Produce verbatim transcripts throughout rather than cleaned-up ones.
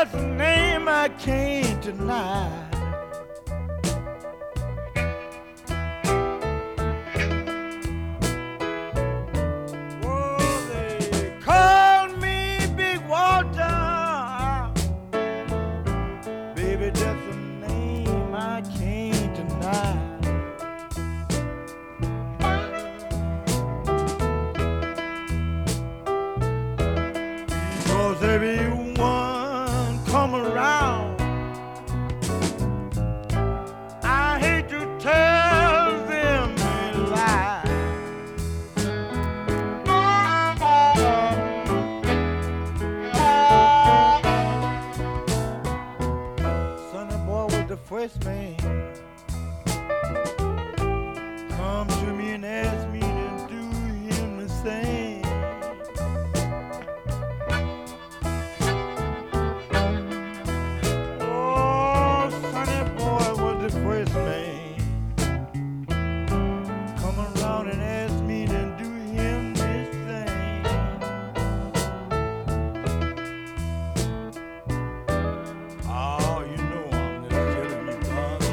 that's a name I can't deny. Oh, they call me Big Walter. Baby, that's a name I can't deny. Because everyone come around, I hate to tell them a lie. Sonny boy was the first man come to me and ask me to do him the same. Oh, Sonny boy was the first man come around and ask me to do him the same. Oh, you know I'm just telling you,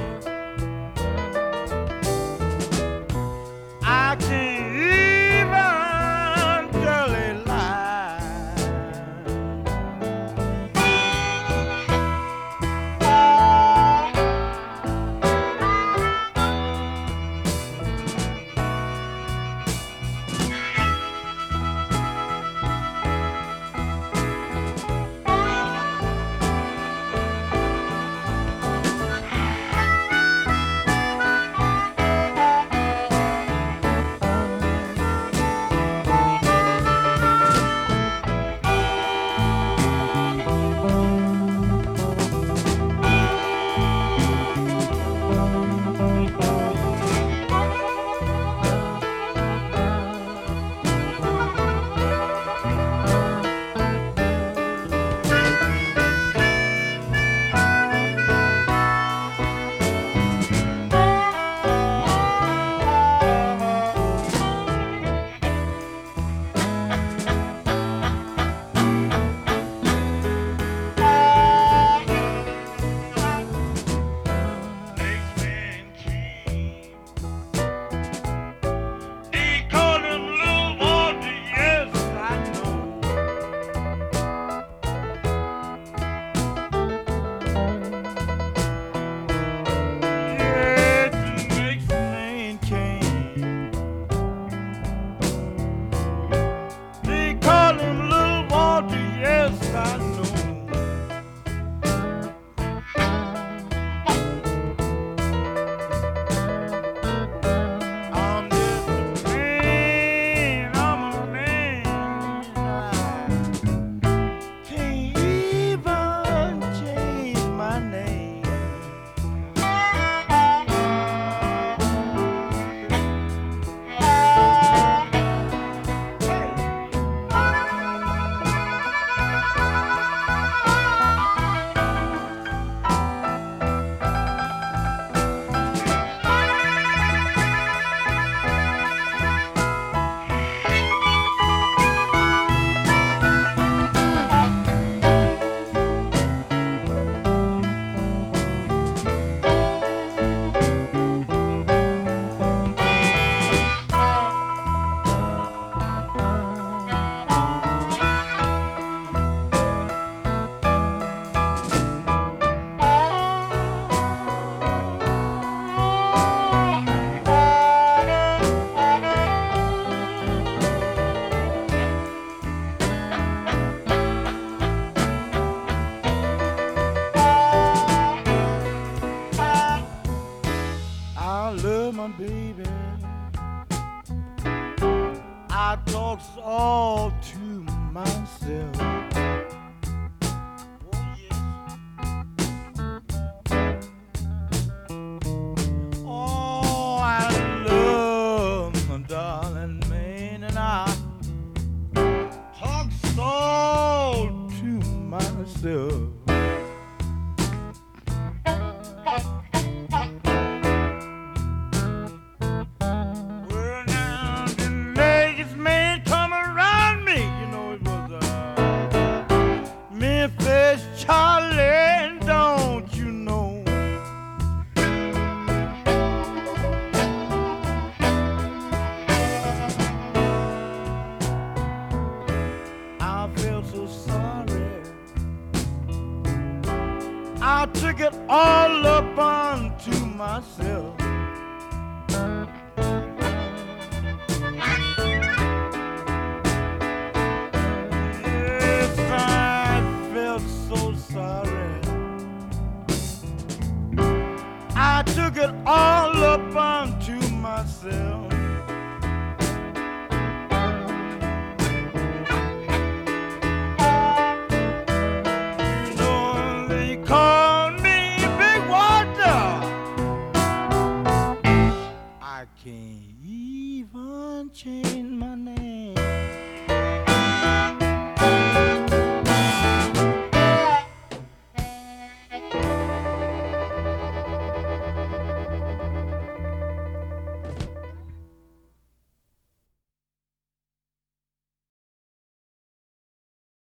brother. I can't even tell a lie. Next man came. They called him Little Walter, yes, I know. Yes, the next man came. They called him Little Walter, yes, I know. I'm just a man, I'm a man. I can't even change my name. I love my baby. I talk all to myself. Oh, yes. Oh, I love my darling man, and I talk so to myself. Well, now the latest man come around me, you know it was uh, took it all up onto myself. Yes, I felt so sorry. I took it all up onto myself. You know, they call me Big Walter. I can't even change